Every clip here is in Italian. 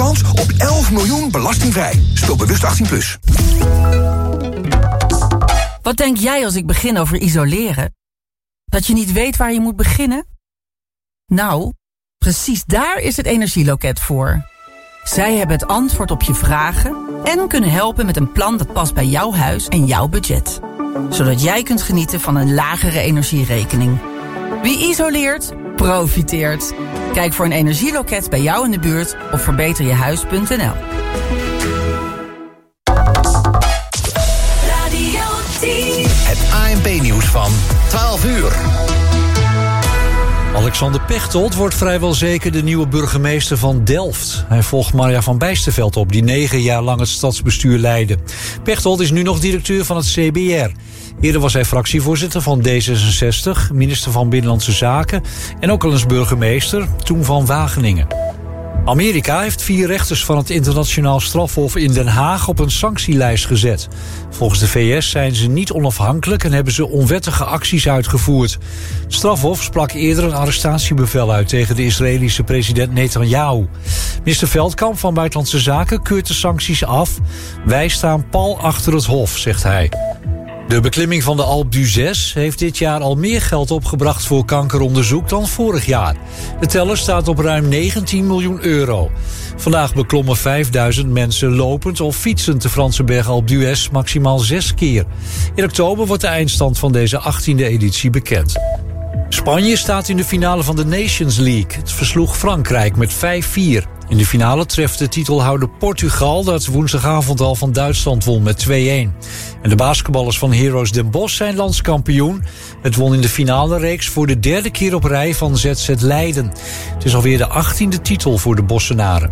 kans op 11 miljoen belastingvrij. Speel bewust 18+. Wat denk jij als ik begin over isoleren? Dat je niet weet waar je moet beginnen? Nou, precies daar is het Energieloket voor. Zij hebben het antwoord op je vragen en kunnen helpen met een plan dat past bij jouw huis en jouw budget. Zodat jij kunt genieten van een lagere energierekening. Wie isoleert, profiteert. Kijk voor een energieloket bij jou in de buurt op verbeterjehuis.nl. Het ANP-nieuws van 12 uur. Alexander Pechtold wordt vrijwel zeker de nieuwe burgemeester van Delft. Hij volgt Marja van Bijsterveld op, die 9 jaar lang het stadsbestuur leidde. Pechtold is nu nog directeur van het CBR. Eerder was hij fractievoorzitter van D66, minister van Binnenlandse Zaken en ook al eens burgemeester, toen van Wageningen. Amerika heeft 4 rechters van het internationaal strafhof in Den Haag op een sanctielijst gezet. Volgens de VS zijn ze niet onafhankelijk en hebben ze onwettige acties uitgevoerd. Het strafhof sprak eerder een arrestatiebevel uit tegen de Israëlische president Netanyahu. Minister Veldkamp van Buitenlandse Zaken keurt de sancties af. Wij staan pal achter het hof, zegt hij. De beklimming van de Alpe d'Huez heeft dit jaar al meer geld opgebracht voor kankeronderzoek dan vorig jaar. De teller staat op ruim 19 miljoen euro. Vandaag beklommen 5000 mensen lopend of fietsend de Franse berg Alpe d'Huez maximaal 6 keer. In oktober wordt de eindstand van deze 18e editie bekend. Spanje staat in de finale van de Nations League. Het versloeg Frankrijk met 5-4. In de finale treft de titelhouder Portugal, dat woensdagavond al van Duitsland won met 2-1. En de basketballers van Heroes Den Bosch zijn landskampioen. Het won in de finale reeks voor de 3e keer op rij van ZZ Leiden. Het is alweer de 18e titel voor de Bossenaren.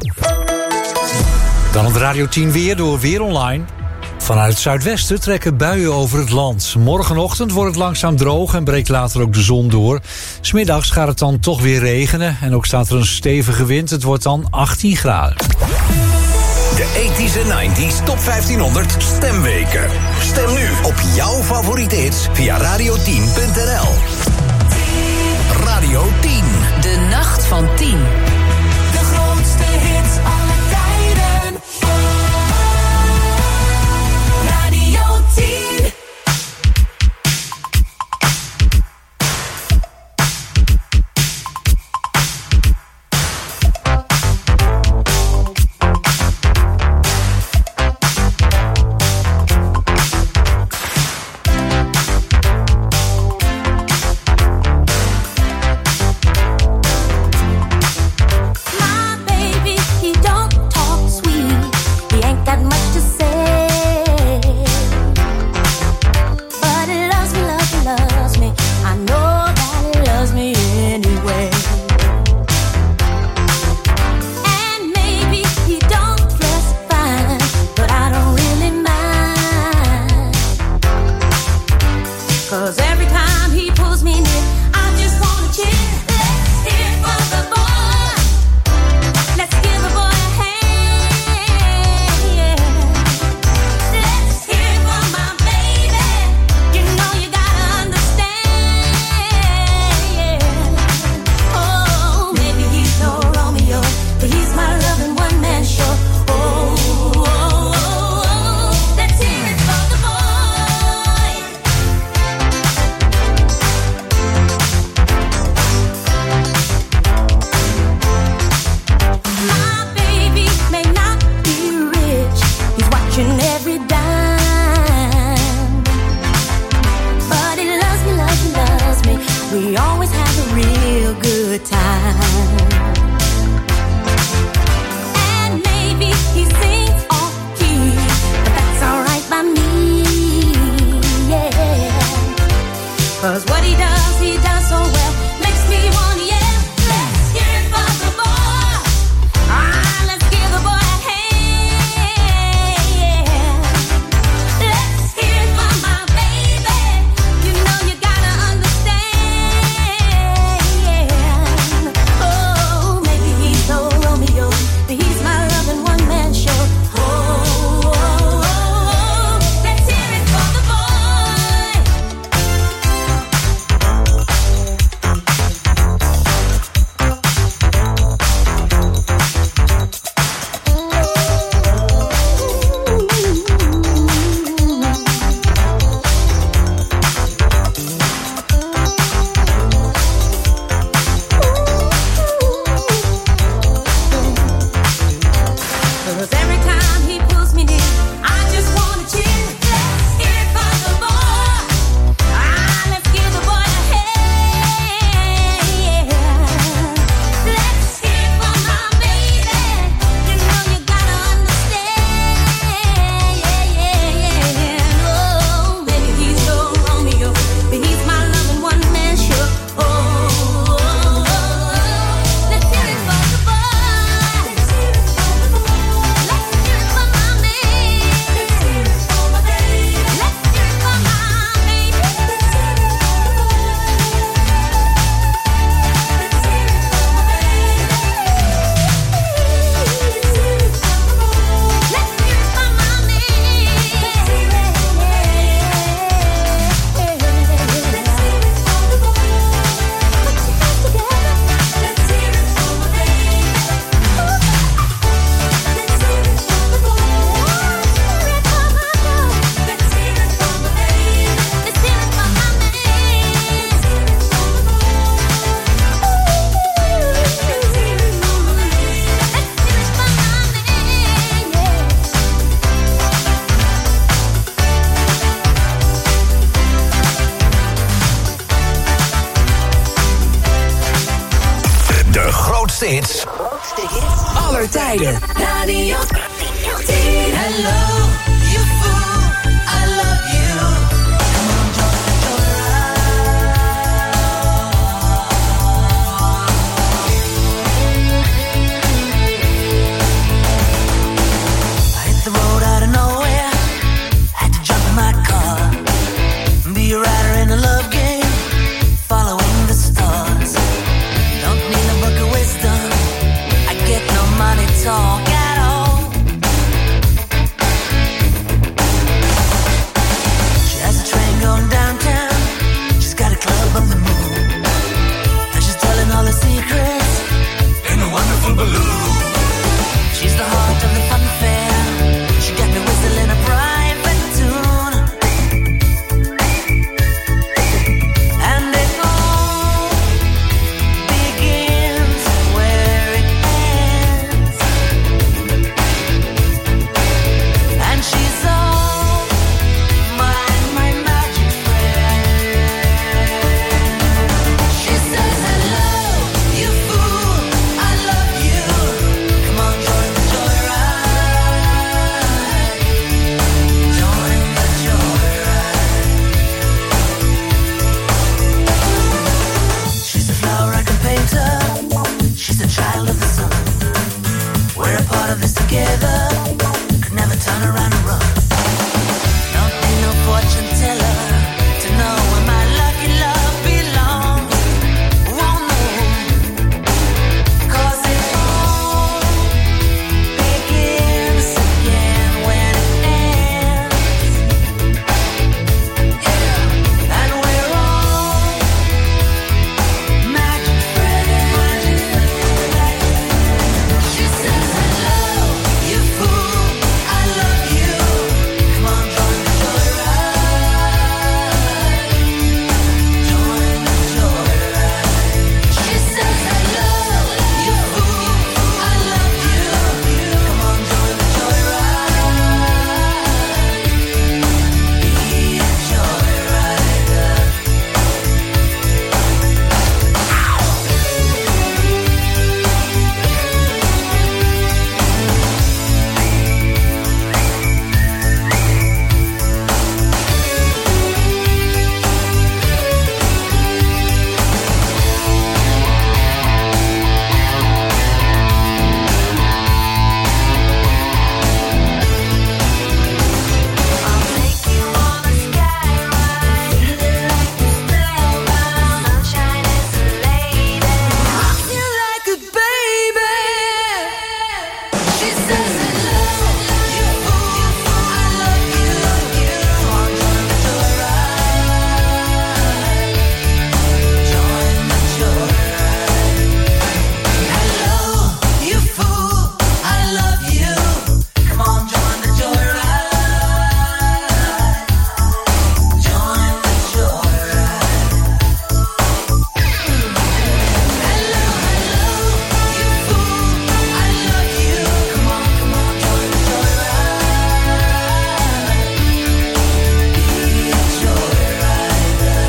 Dan het Radio 10 weer door Weer Online. Vanuit het zuidwesten trekken buien over het land. Morgenochtend wordt het langzaam droog en breekt later ook de zon door. 'S Middags gaat het dan toch weer regenen en ook staat er een stevige wind. Het wordt dan 18 graden. De 80s en 90s Top 1500 stemweken. Stem nu op jouw favoriete hits via radio10.nl. Radio 10. De nacht van 10. De grootste hits aller tijden. Radio 10. hits aller tijden. Radio 10. Hello, you fool, I love you. Come on, join the I hit the road out of nowhere, had to jump in my car, be a rider in a love game, following the stars. Don't need a book of wisdom, I get no money talk at all. She has a train going downtown, she's got a club on the moon, and she's telling all her secrets in a wonderful balloon. She's the heart of the fun fair, she got me whistling a private tune, and it all begins where it ends, and she's all my magic friend. She says, hello, you fool, I love you. Come on, join the joyride. Join the joyride. She's a flower I can paint her. She's a child of the sun. We're a part of this together. Could never turn around and run. Don't need no fortune teller to know where my lucky love belongs. Won't know, 'cause it all begins again when it ends. Yeah, and we're all magic friends. She says, hello, you fool, I love you. Come on, join the joyride. Join the joyride. She says, hello, you fool, I love you. Come on, join the joyride. Be a joyrider. I'll take you on a sky ride, like a spellbound. Sunshine is a lady, rock you like a baby. She says, hello, you fool, I love you. Come on, join the joyride. Join the joyride. Hello, you fool, I love you. Come on, join the joyride. Join the joyride. Hello, you fool, I love you. Come on, join the joyride. Be a joyrider.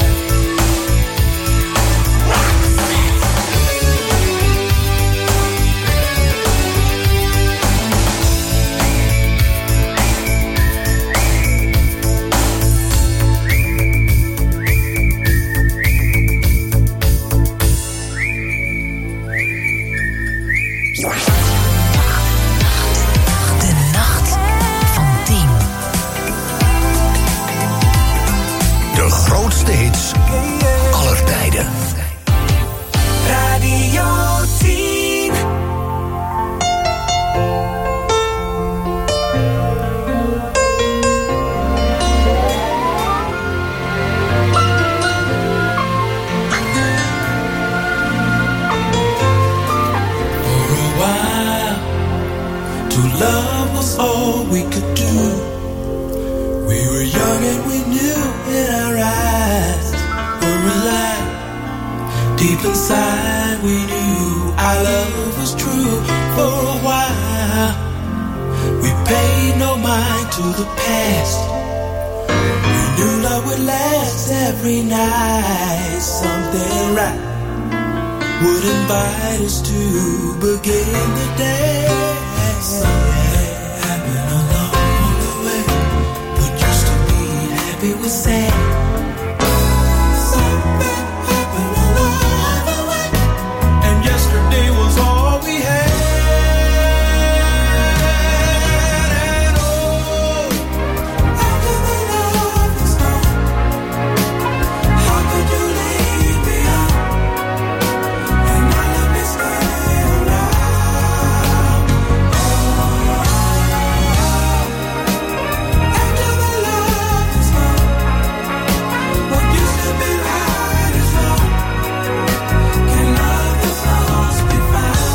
De nacht van 10. De grootste hits aller tijden. Radio 10. For a while, to love was all we could do. We were young and we knew in our eyes were alive. Deep inside we knew our love was true. For a while, we paid no mind to the past. We knew love would last every night. Something right would invite us to begin the day. Something happened along the way. What used to be happy was sad. Something happened along the way, and yesterday was all we had. And oh, after the love is gone, how could you leave me on? And now let me stay around. After the love is gone, what used to be right is wrong. Can love that's lost be found?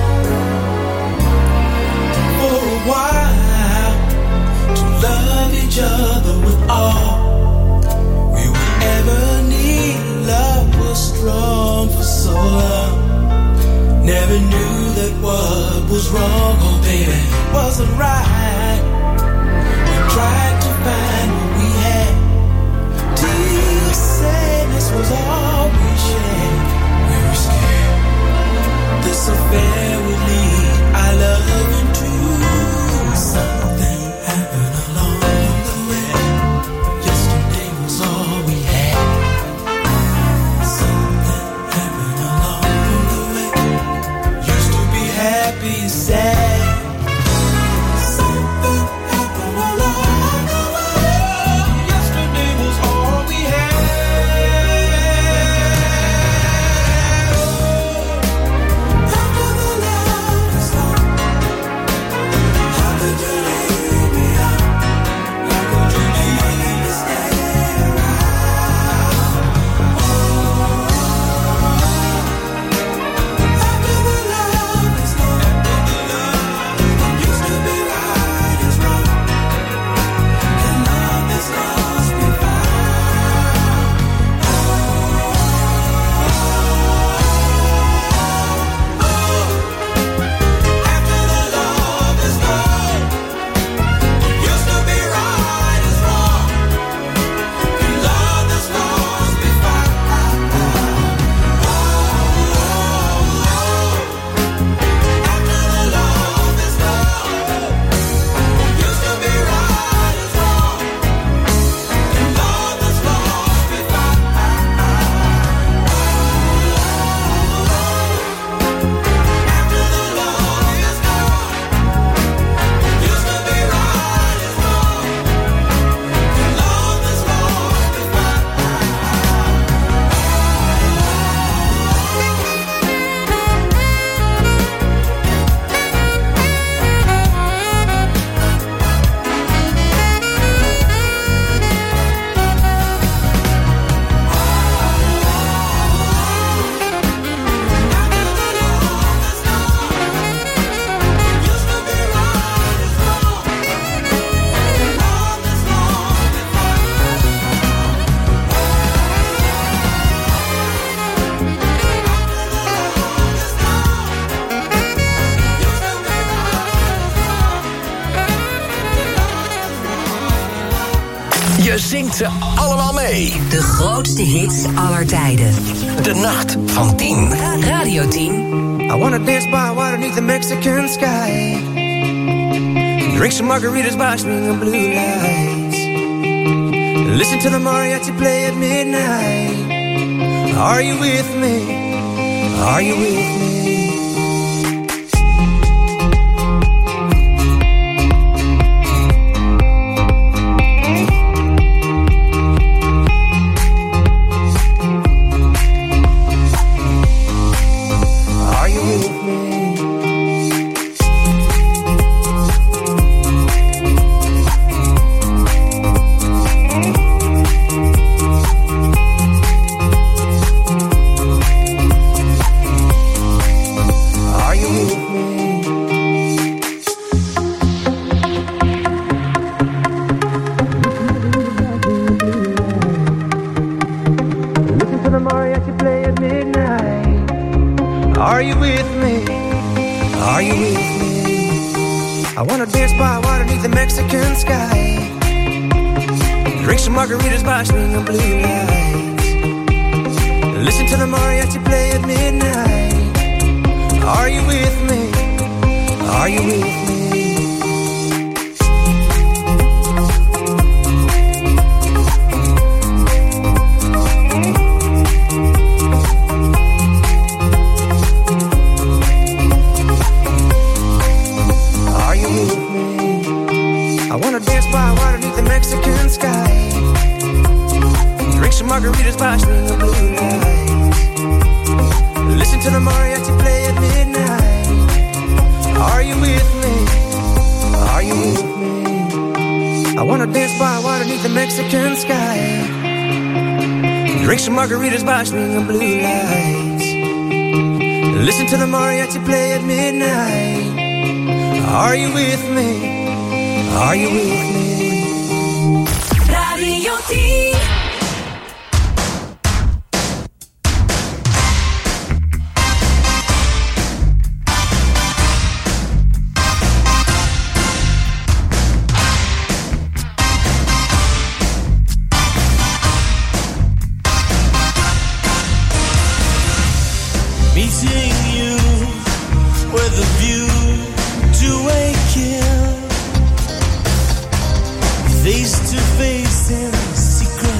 For a while, to love each other with all we would ever need. Love was strong for so long. Never knew that what was wrong, oh baby, wasn't right. We tried to find what we had. Till sadness was all we shared. We were scared this affair would lead our love into something happened along the way. Yesterday was all we had. Something happened along the way. Used to be happy, sad. Something happened along the way. Yesterday was all we had. After the love is gone, how could you leave me on? How could you leave me to stay around? After the love is gone, what used to be right is wrong. Can love that's lost be found? After the love is gone, what used to be right is wrong. Can love that's lost be found? After the love is gone, what used to be right is wrong. Can love that's lost be found? After the love is gone, what used to be right is wrong. Can love that's lost be found? Je zingt ze allemaal mee. De grootste hits aller tijden. De nacht van 10. Radio 10. I wanna dance by water beneath the Mexican sky. Drink some margaritas by swinging blue lights. Listen to the mariachi play at midnight. Are you with me? Are you with me? Are you with me? Are you with me? Listen to the mariachi play at midnight. Are you with me? Are you with me? I wanna dance by water beneath the Mexican sky. Drink some margaritas by swinging blue lights. Listen to the mariachi play at midnight. Are you with me? Are you with me? Mexican sky. Drink some margaritas by swinging blue lights. Listen to the mariachi play at midnight. Are you with me? Are you with me? I wanna dance by water beneath the Mexican sky. Drink some margaritas by swinging blue lights. Listen to the mariachi play at midnight. Are you with me? Are you with me? Radio 10. Meeting you with a view to a kill. Face to face in secret.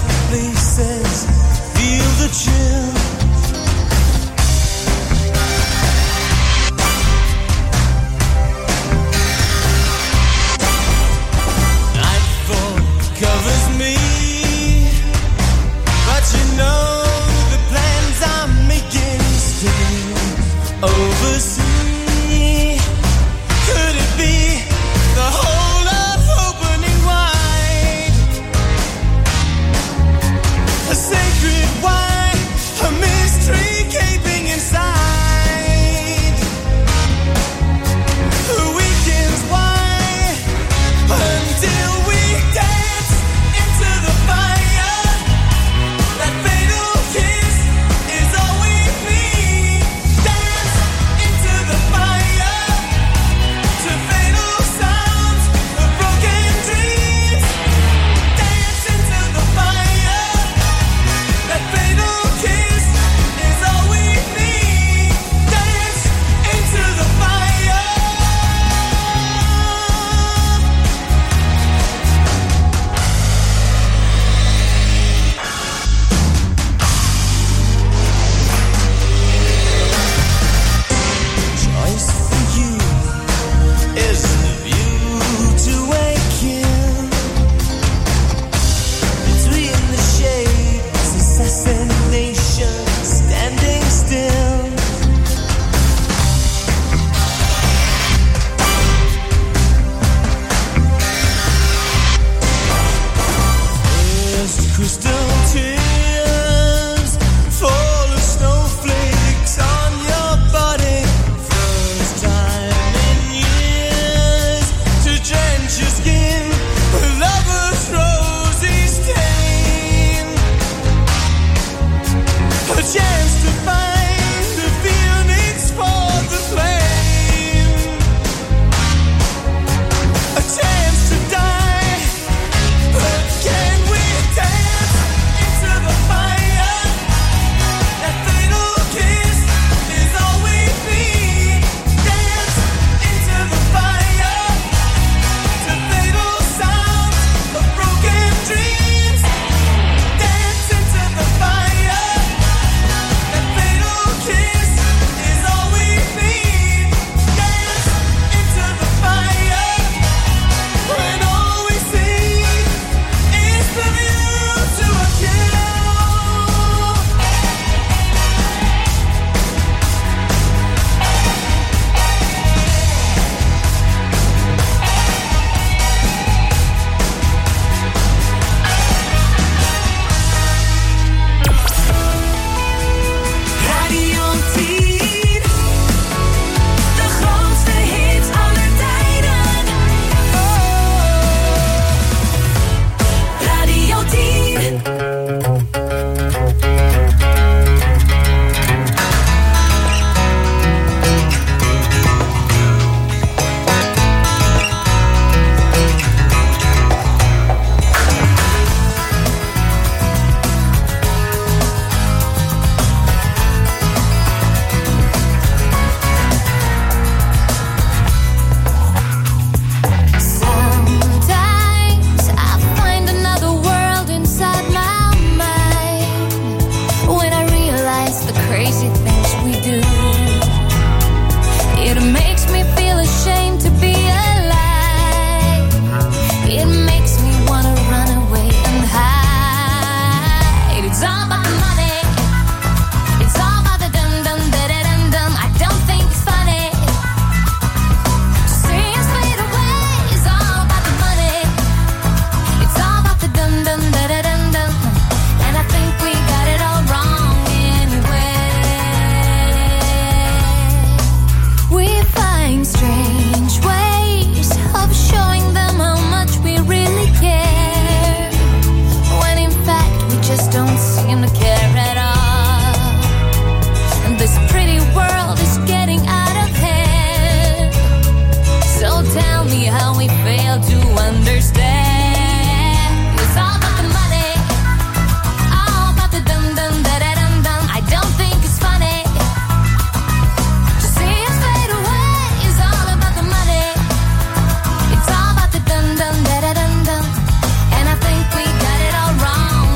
how we fail to understand. It's all about the money, all about the dum dum da da dum dum. I don't think it's funny to see us fade away. It's all about the money, it's all about the dum dum da da dum dum. And I think we got it all wrong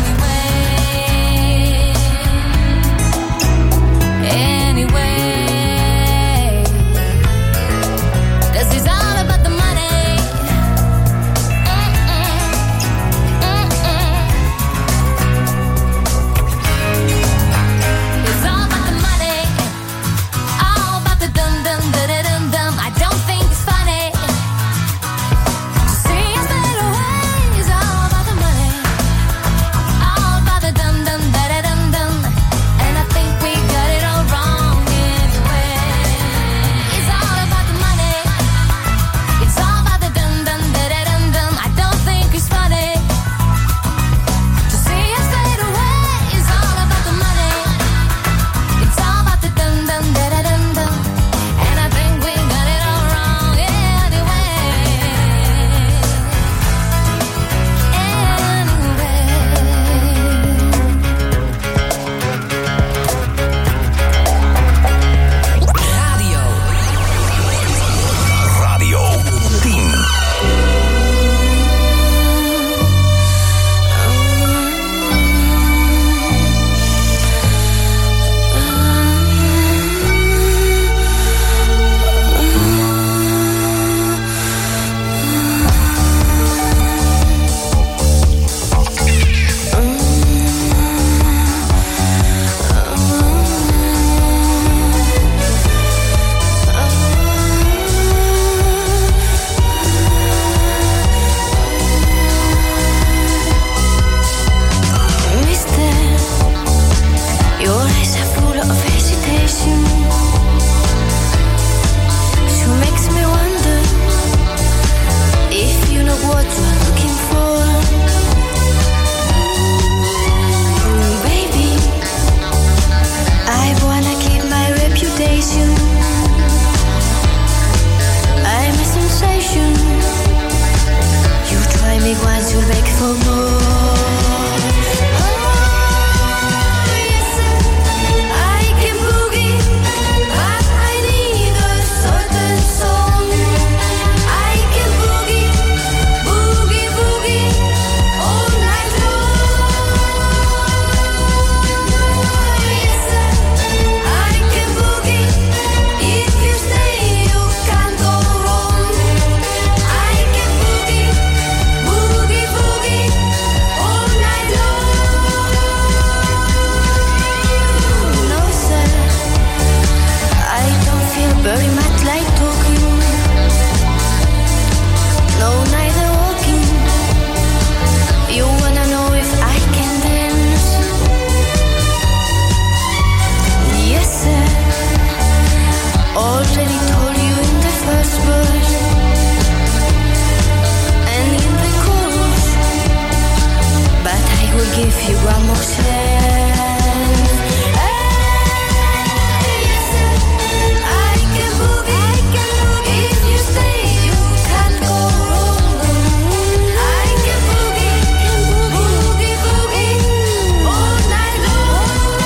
anyway. This is all about the money. It's all about the money, all about the dum dum da da dum dum. I don't think it's funny to see us fade away. It's all about the money, all about the dum dum da da dum dum. And I think we got it all wrong anyway. It's all about the money, it's all about the dum dum da da dum dum. I don't think it's funny to see us fade away. It's all about the money, it's all about the dum dum da da dum dum. And I think we got it all wrong anyway. Radio 10. Mister, your eyes are full of hesitation. She makes me wonder if you know what you're looking for. Baby, I wanna keep my reputation. I'm a sensation. You try me once, you'll beg for more. Yes, I can boogie, but I need a certain song. I can boogie, boogie, boogie all night long. Yes, I can boogie. If you stay, you can't go wrong. I can boogie, boogie, boogie all night long. No, sir, I don't feel very much like talking. No, neither walking. You wanna know if I can dance? Yes, sir, already told you in the first verse and in the chorus, but I will give you one more chance. Yes, sir, I can boogie. If you stay, you can't go wrong. I can boogie, boogie, boogie all night long.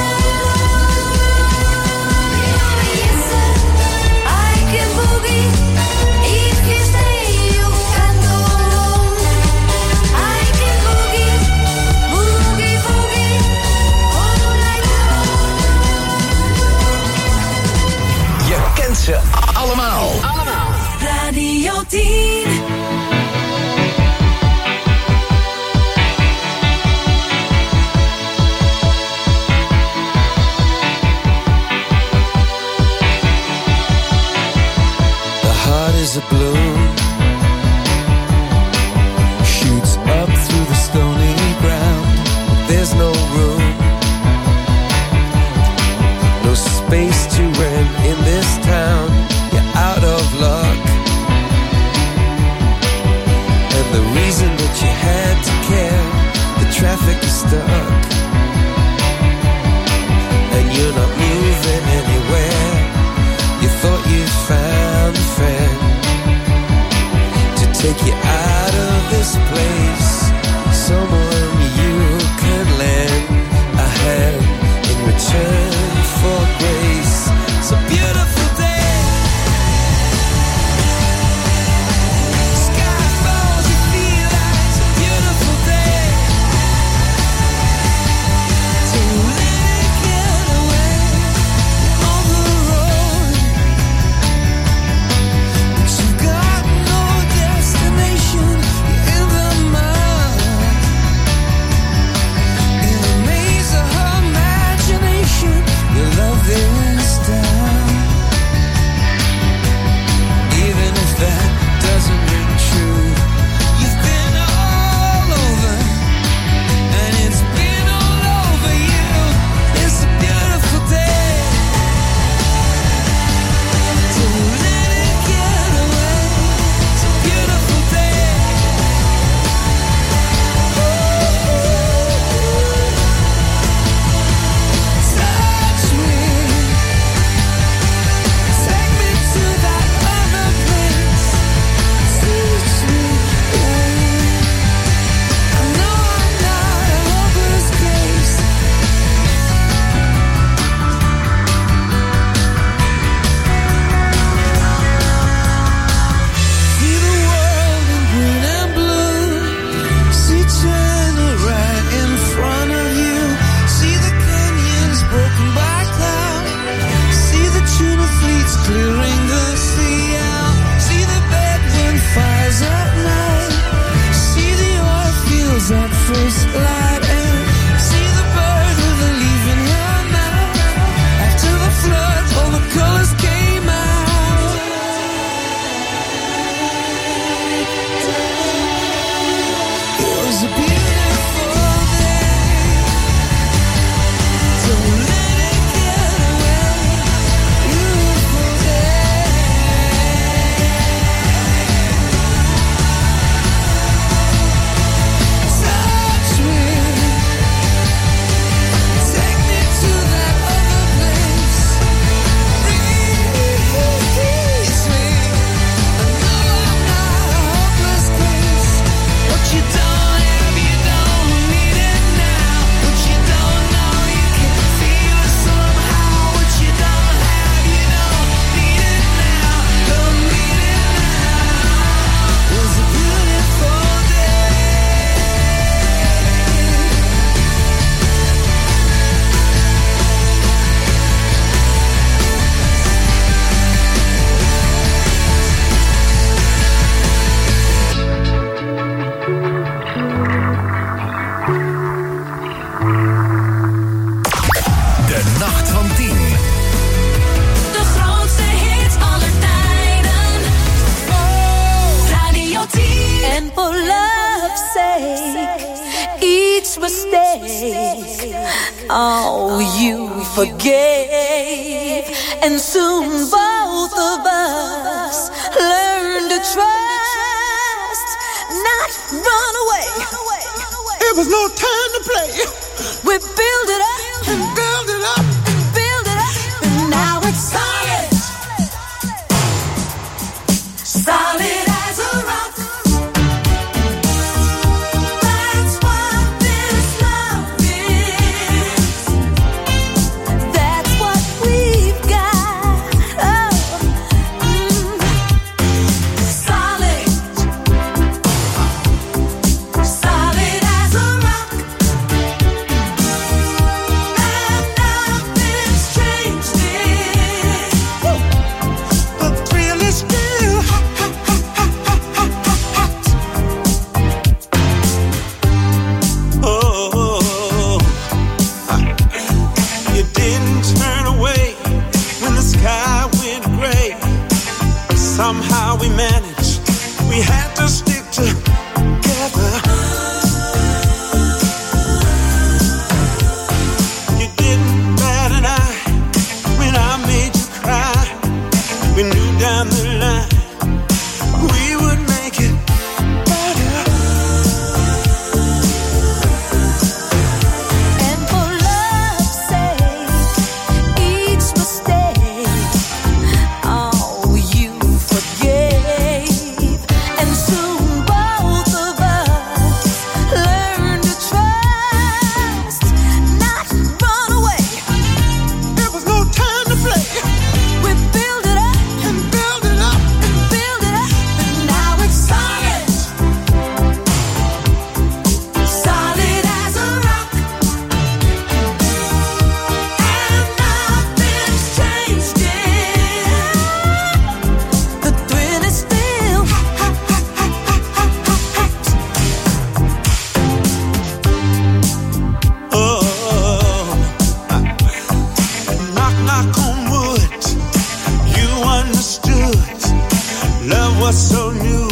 Yes, sir, I can boogie. If you stay, you can't go wrong. I can boogie, boogie, boogie all night long. Je kent ze allemaal. Radio 10. The heart is a balloon, shoots up through the stony ground. There's no room, no space to rent in this town. You're out of luck, and the reason that you had to care, the traffic is stuck, and you're not moving anywhere. You thought you found a friend, take you out of this place. Someone you can lend a hand in return for grace. It's a beautiful day. Sky falls, you feel like it's a beautiful day. To let it get away on the road. But you got no destination, you're in the mud. In the maze of her imagination, your love is down. Even if that doesn't ring true, you've been all over, and it's been all over you. It's a beautiful day. To let it get away. It's a beautiful day. Touch me. Take me to that other place. Teach me, babe. I know I'm not a hopeless case. See the world in green and blue. See China right in front of you. See the canyons broken by cloud. See the tuna fleets clearing the sea out. See the bedroom fires at night. See the oil fields at first light. And see the bird with a leaf in her mouth. After the flood, all the colors came out. It was a beautiful day. So let it get away. Beautiful day. Touch me. Take me to that other place. Release me. I know I'm not a hopeless case. What you don't have, you don't need it now. What you don't know, you can feel it somehow. What you don't have, you don't need it now. Don't need it now. It was a beautiful day. De Nacht van 10. De grootste hits aller tijden. Radio 10. And for love's sake, each mistake, oh, you forgave. And soon both of us learn to trust, not run away. It was no time to play. We build it up and build it up and build it up, and now it's solid. Solid as a rock. That's what this love is. That's what we've got. Oh, solid. Solid as a rock.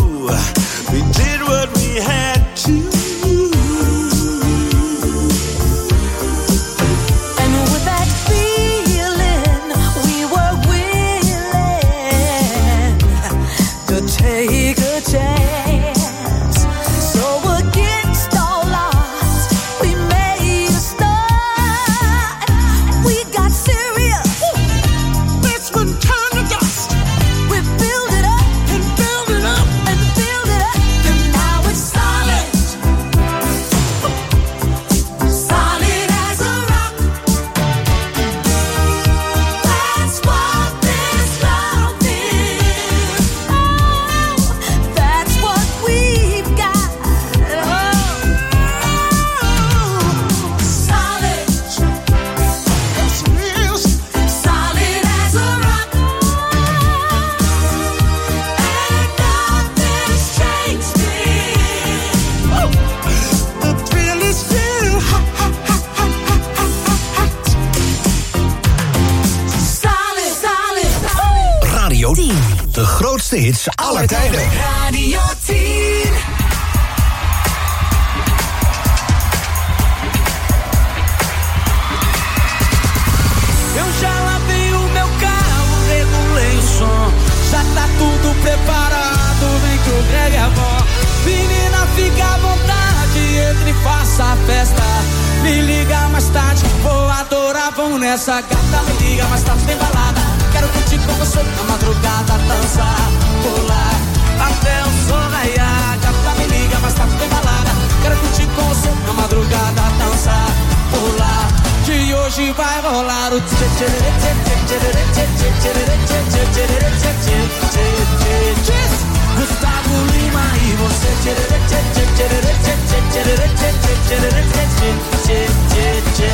We did what we had to. And with that feeling, we were willing to take a chance. So against all odds, we made a start. We got serious. This one turned to dust. We built it up and built it up and built it up, and now it's solid. Solid as a rock. That's what this love is. Oh, that's what we've got. Oh, solid. Yes, it is. Solid as a rock. And nothing's changed it. The thrill is still hot. Solid, solid. Radio 10. De grootste hits aller tijden. Radio 10. Eu já lavei o meu carro, regulei o som. Já tá tudo preparado, vem que o Greg é bom. Menina, fica à vontade, entre e faça a festa. Me liga mais tarde, vou adorar, vamos nessa. Gata, me liga mais tarde, tem balada. Quero curtir com você na madrugada, dançar, pular até o sol raiar. Gata, me liga mais tarde, tem balada. Quero curtir com você na madrugada, dançar, pular. Que hoje vai rolar o tchê tchê tchê tchê tchê tchê tchê tchê tchê tchê tchê tchê tchê. Gustavo Lima e você tchê tchê tchê tchê tchê tchê tchê tchê tchê tchê tchê.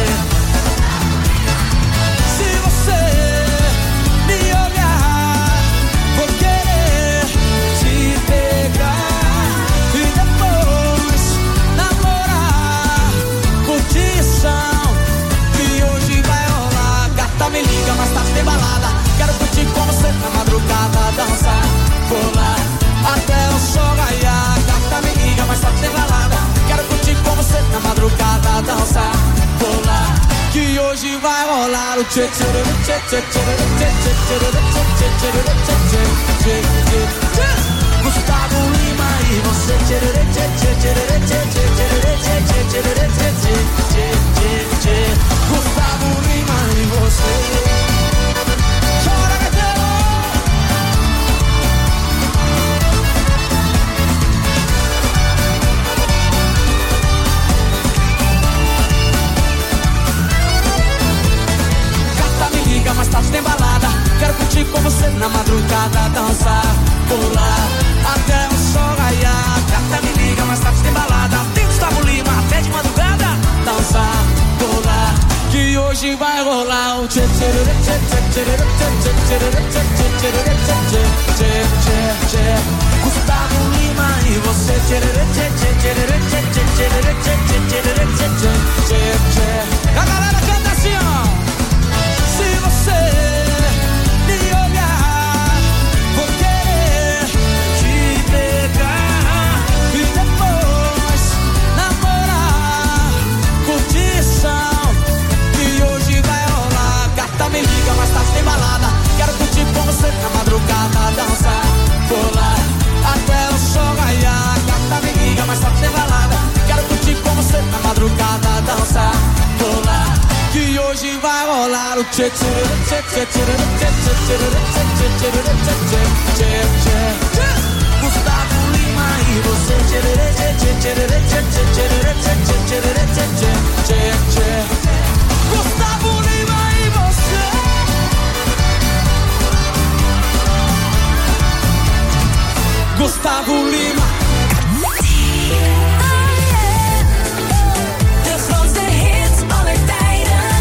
Se você me olhar, vou querer te pegar e depois namorar, curtição. Que hoje vai rolar. Gata, me liga, mais tarde tem balada. Quero curtir com você na madrugada, dançar, pular até o sol raiar. Gata, me liga, mais tarde tem balada. Quero curtir com você na madrugada, dançar, pular. Que hoje vai rolar o tchê tchê tchê tchê tchê tchê tchê tchê tchê tchê. Gustavo Lima e você tchê tchê tchê tchê tchê tchê tchê tchê tchê. Gustavo Lima e você. Chora, Gateiro! Gata, me liga, mais tarde tem balada. Quero curtir com você na madrugada, dançar, pular até o sol raiar. Gata, me liga, mais tarde tem balada. Tem Gustavo Lima até de madrugada, dançar, pular. Que hoje vai rolar o tchê tchê tchê tchê tchê tchê tchê tchê tchê tchê. Gustavo Lima e você tchê tchê tchê tchê tchê tchê tchê tchê. A galera canta assim, ó. Se você me olhar, vou querer te pegar e depois namorar, curtição. Que hoje vai rolar. Gata, me liga, mais tarde tem balada. Quero curtir com você na madrugada, dançar, pular até o sol raiar. Gata, me liga, mais tarde tem balada. Quero curtir com você na madrugada, dançar, pular. Que hoje vai rolar o tchê tchê tchê tchê tchê tchê tchê tchê tchê. Gustavo Lima e você tchê tchê tchê tchê tchê tchê tchê. Gustavo Lima e você. Gustavo Lima. De grootste hits aller tijden.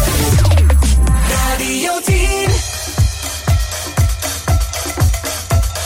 Radio 10.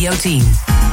Radio 10.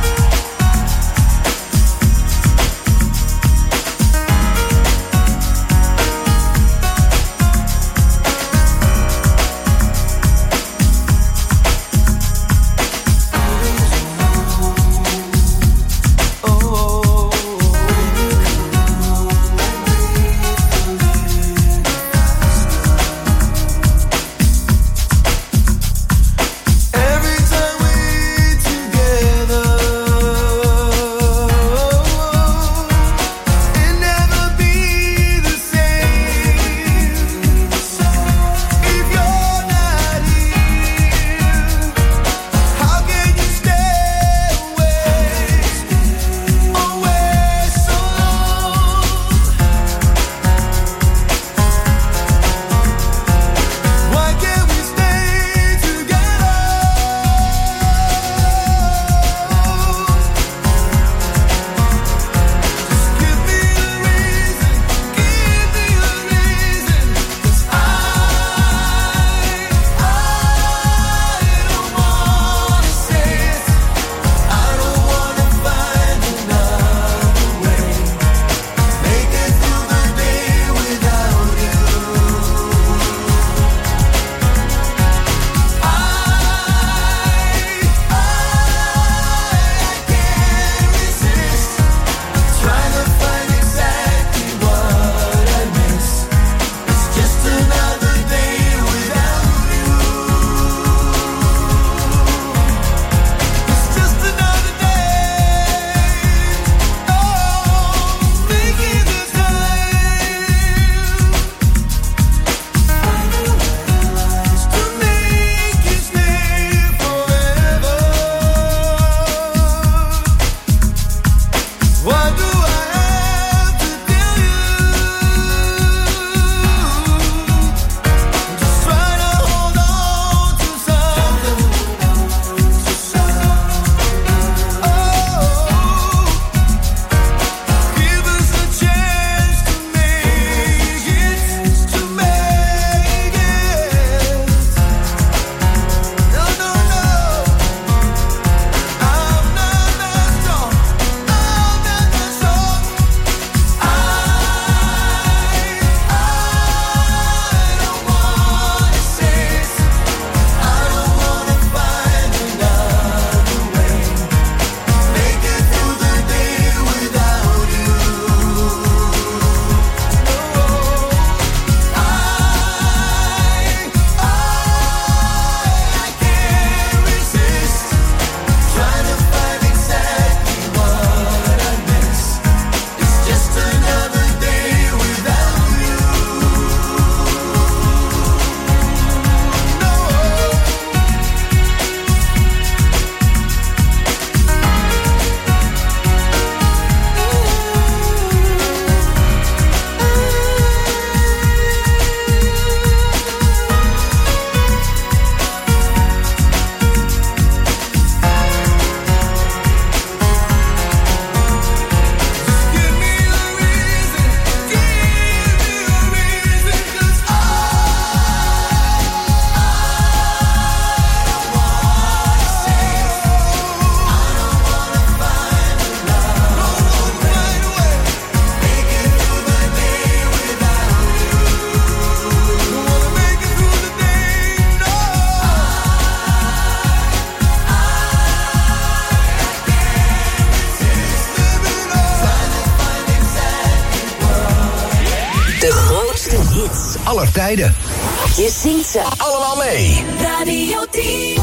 aller tijden. Je zingt ze allemaal mee. Radio 10.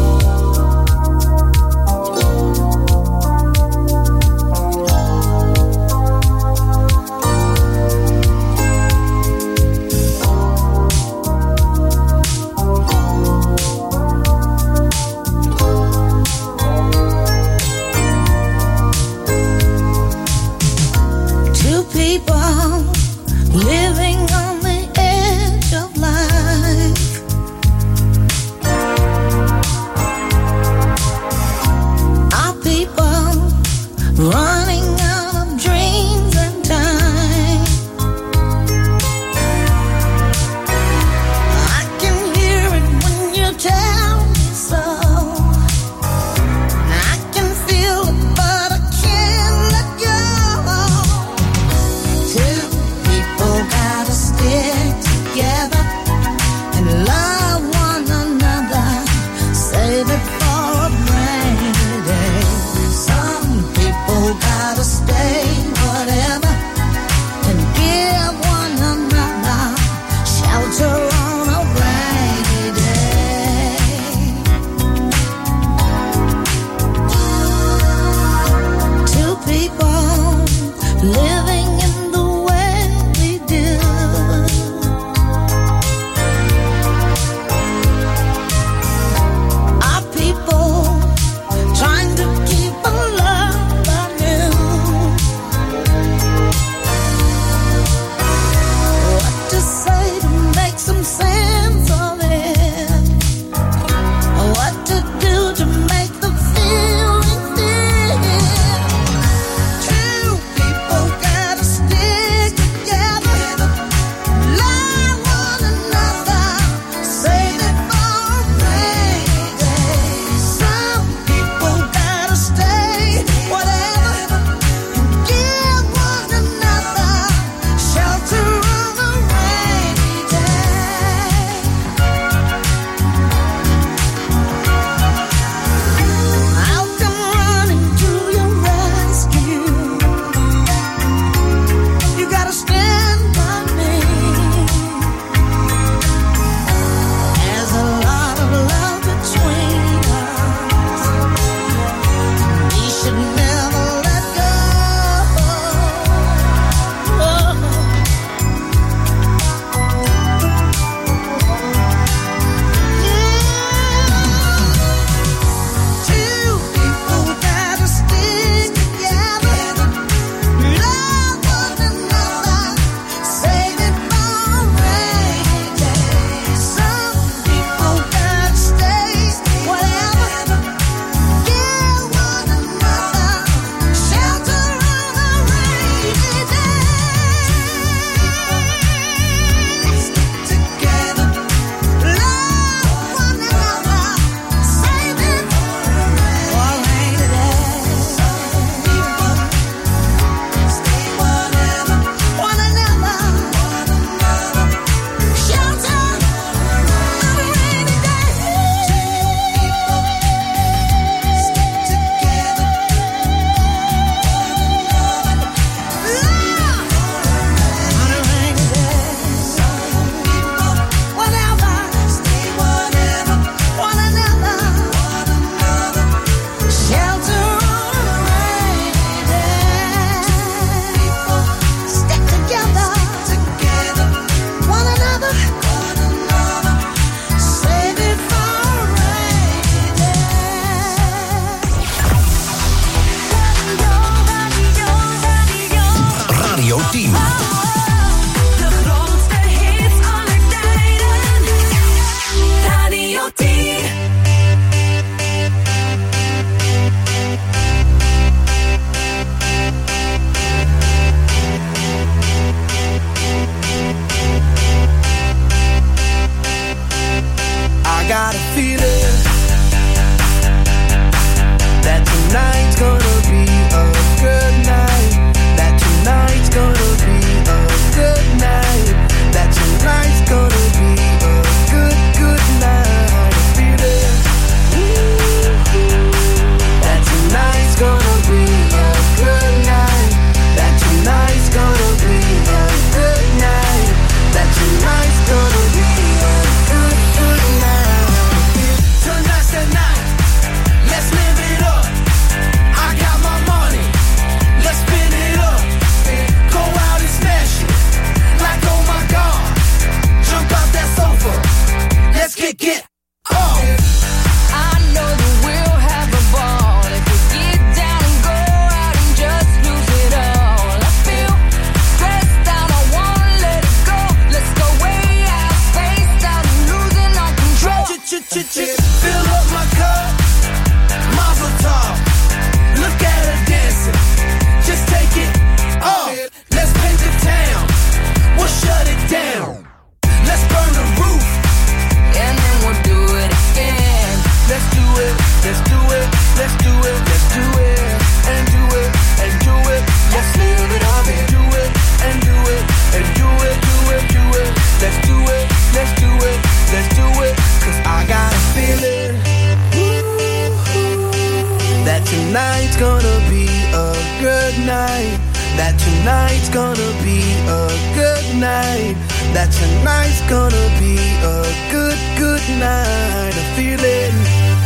Living on the edge of life, our people running out of dreams and time. I can hear it when you tell me so. I Radio 10. De grootste hits aller tijden. Radio 10. I got a feeling that tonight's gonna be a good night. That tonight's gonna be a good night. That tonight's gonna be a good night. A feeling that tonight's gonna be a good night. That tonight's gonna be a good night. That tonight's gonna be a good night. Tonight's the night. Let's live it up. I got my money. Let's spin it up. Go out and smash it. Like, oh my God. Jump out that sofa. Let's get up. I know that we'll have a ball if we get down and go out and just lose it all. I feel stressed out, I wanna let it go. Let's go way out, spaced out, and losing our control. Fill up my cup. Mazel tov. Look at her dancing. Just take it off. Let's paint the town. We'll shut it down. Let's burn the roof. And then we'll do it again. Let's do it. Let's do it. Let's do it. Let's do it. And do it. And do it. Let's live it up and do it. And do it. And do it. Do it. Do it. Let's do it. Let's do it. Let's do it. 'Cause I got a feeling that tonight's gonna be a good night. That tonight's gonna be a good night. That tonight's gonna be a good night. A feeling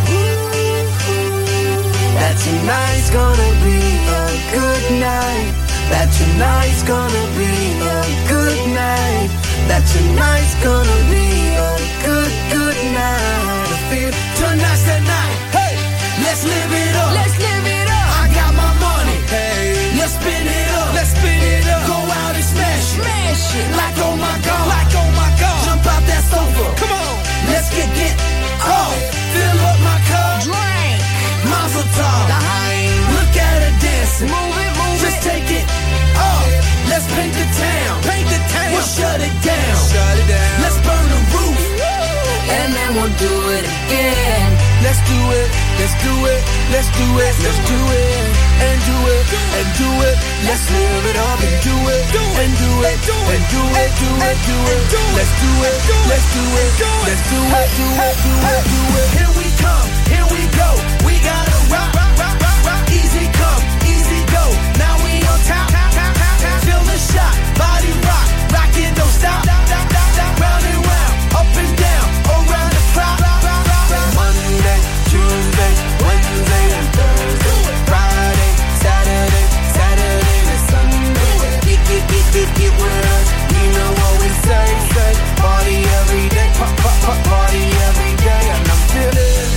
that tonight's gonna be a good night. That tonight's gonna be a good night. That tonight's gonna be a good night. I feel tonight's the night. Hey, let's live it up. Let's live it up. I got my money. Hey, let's spin it up. Let's spin it up. Go out and smash it. Smash it. Like oh my God. Like oh my God. Jump out that sofa. Come on. Let's get off. Fill up my cup. Drink. Mazel tov. Dime. Look at her dancing. Move it, move Just it. take it off. Let's paint the town. Paint the town. We'll shut it down. Shut it down. Let's burn the roof. And then we'll do it again. Let's do it. Let's do it. Let's do it. Let's do it. And do it. And do it. Let's live it up and do it. And do it. And do it. Do it. Do it. Let's do it. Let's do it. Let's do it. Do it. Do it. Do it. Here we come. Here we go. We gotta rock. Easy come. Easy go. Now we on top. Feel the shot. Body rock. Rockin', don't stop. Round and round. Up and down. Around the clock. Monday, Tuesday, Wednesday, and Thursday. Friday, Saturday, Saturday to Sunday. Get with us. You know what we say. Party every day. Party every day. And I'm feeling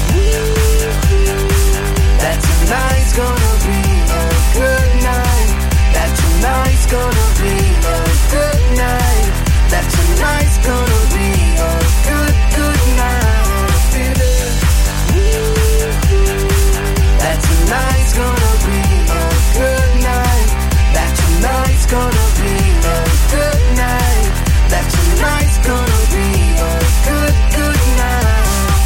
that tonight's gonna be a good night. That tonight's gonna be a good night. That tonight's gonna be a good night. I'm feeling that tonight's gonna be a good night. That tonight's gonna be a good night. That tonight's gonna be a good night.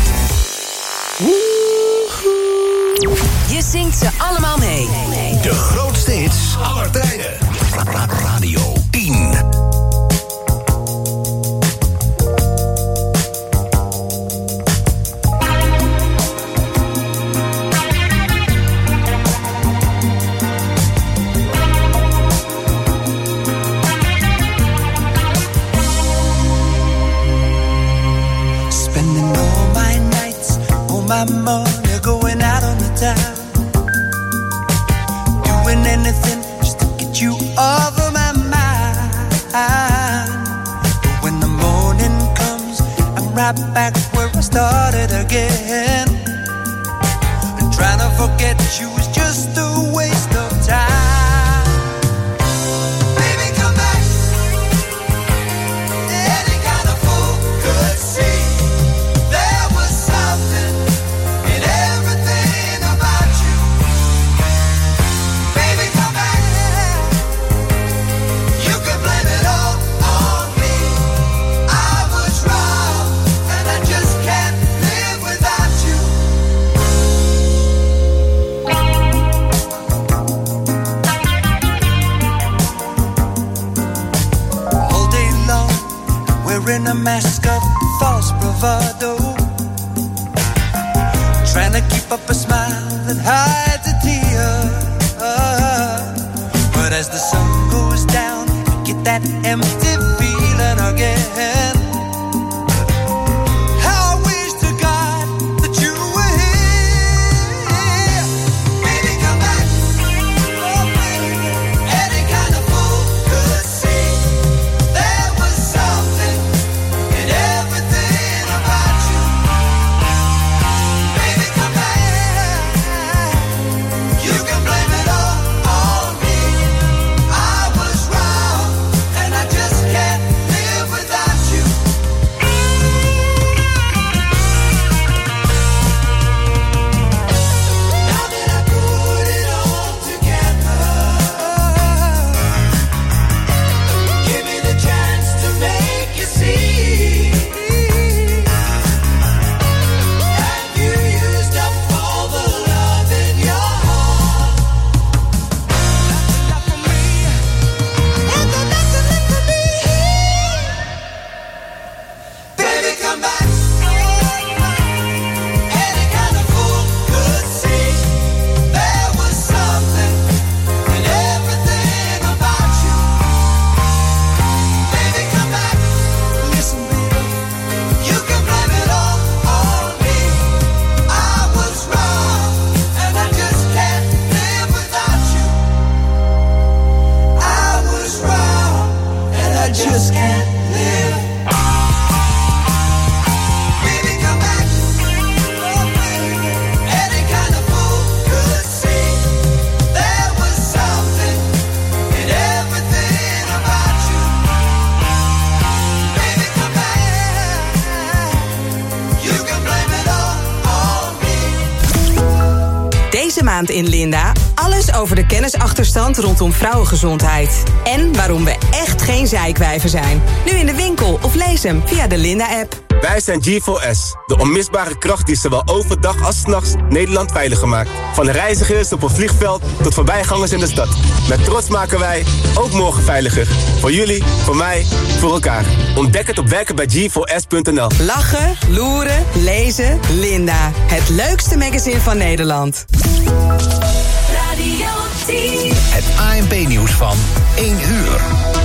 Je zingt ze allemaal mee. De grootste hits aller tijden. Radio 10. Spending all my nights, all my money going out on the town. Doing anything just to get you over my mind. But when the morning comes, I'm right back where I started again. And trying to forget you is just a waste of time. wearing a mask of false bravado, trying to keep up a smile that hides a tear. But as the sun goes down, you get that empty feeling again. How I wish to God that you were here. Baby, come back. Oh, baby. Any kind of fool could see there was something in everything about you. Baby, come back. You can blame it all on me. I was wrong, and I just can't live without you. Now that I put it all together, give me the chance to make you see. Have you used up all the love in your heart? That's enough for me, and that's enough for me. Baby, come back. Any kind of fool could see there was something in everything about you. Baby, come back. Listen, baby, you can blame it all on me. I was wrong, and I just can't live without you. I was wrong, and I just can't live. Baby, come back. Oh, baby. Any kind of fool could see there was something in everything about you. Baby, come back. You can blame it all on me. Deze maand in Linda, alles over de kennisachterstand rondom vrouwengezondheid. En waarom we echt geen zeikwijven zijn. Nu in de winkel of lees hem via de Linda-app. Wij zijn G4S, de onmisbare kracht die zowel overdag als 's nachts Nederland veiliger maakt. Van reizigers op een vliegveld tot voorbijgangers in de stad. Met trots maken wij ook morgen veiliger. Voor jullie, voor mij, voor elkaar. Ontdek het op werkenbij G4S.nl. Lachen, loeren, lezen, Linda. Het leukste magazine van Nederland. Radio 10. Het ANP-nieuws van 1 uur.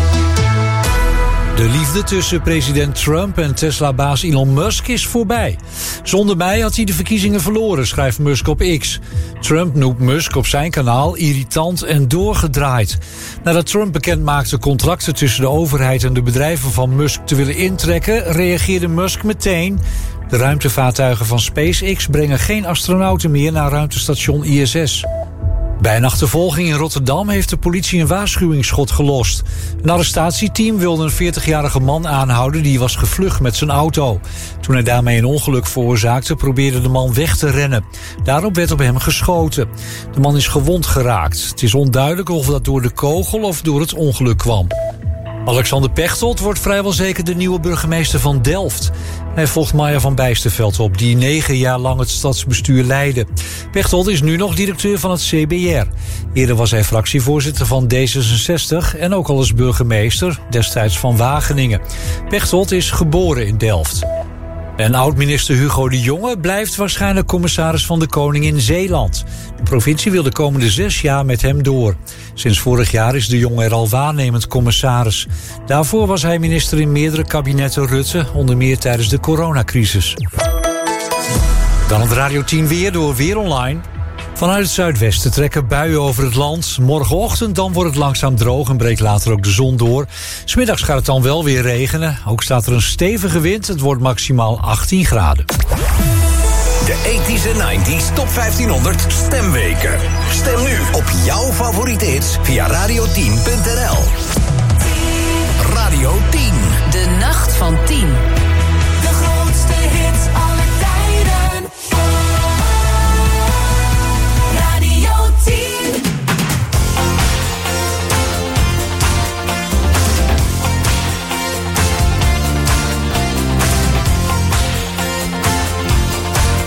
De liefde tussen president Trump en Tesla-baas Elon Musk is voorbij. Zonder mij had hij de verkiezingen verloren, schrijft Musk op X. Trump noemt Musk op zijn kanaal irritant en doorgedraaid. Nadat Trump bekend maakte contracten tussen de overheid en de bedrijven van Musk te willen intrekken, reageerde Musk meteen. De ruimtevaartuigen van SpaceX brengen geen astronauten meer naar ruimtestation ISS. Bij een achtervolging in Rotterdam heeft de politie een waarschuwingsschot gelost. Een arrestatieteam wilde een 40-jarige man aanhouden die was gevlucht met zijn auto. Toen hij daarmee een ongeluk veroorzaakte, probeerde de man weg te rennen. Daarop werd op hem geschoten. De man is gewond geraakt. Het is onduidelijk of dat door de kogel of door het ongeluk kwam. Alexander Pechtold wordt vrijwel zeker de nieuwe burgemeester van Delft. Hij volgt Marja van Bijsterveld op, die 9 jaar lang het stadsbestuur leidde. Pechtold is nu nog directeur van het CBR. Eerder was hij fractievoorzitter van D66 en ook al eens burgemeester, destijds van Wageningen. Pechtold is geboren in Delft. En oud-minister Hugo de Jonge blijft waarschijnlijk commissaris van de Koning in Zeeland. De provincie wil de komende 6 jaar met hem door. Sinds vorig jaar is de Jonge er al waarnemend commissaris. Daarvoor was hij minister in meerdere kabinetten Rutte, onder meer tijdens de coronacrisis. Dan het Radio 10 weer door Weer Online. Vanuit het zuidwesten trekken buien over het land. Morgenochtend dan wordt het langzaam droog en breekt later ook de zon door. 'S Middags gaat het dan wel weer regenen. Ook staat er een stevige wind. Het wordt maximaal 18 graden. De 80s en 90s Top 1500 Stemweken. Stem nu op jouw favoriete hits via radio10.nl. Radio 10. De nacht van 10. De grootste hits aller tijden. Radio 10.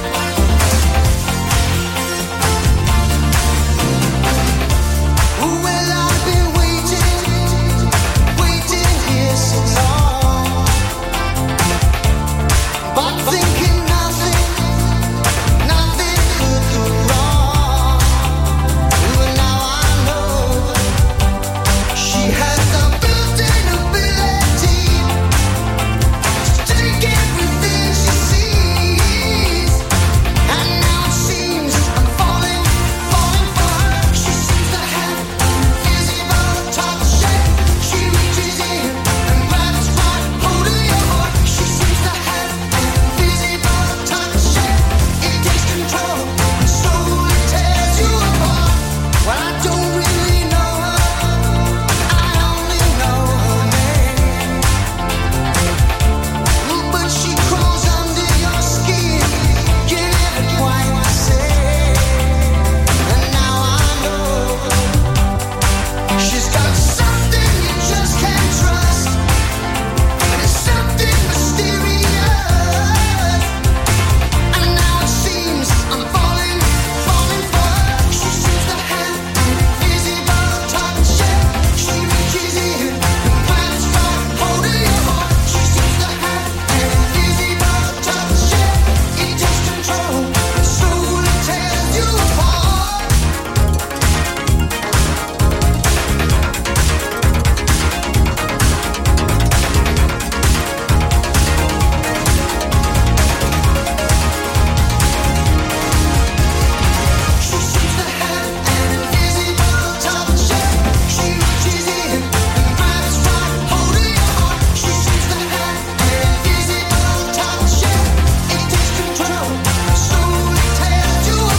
Who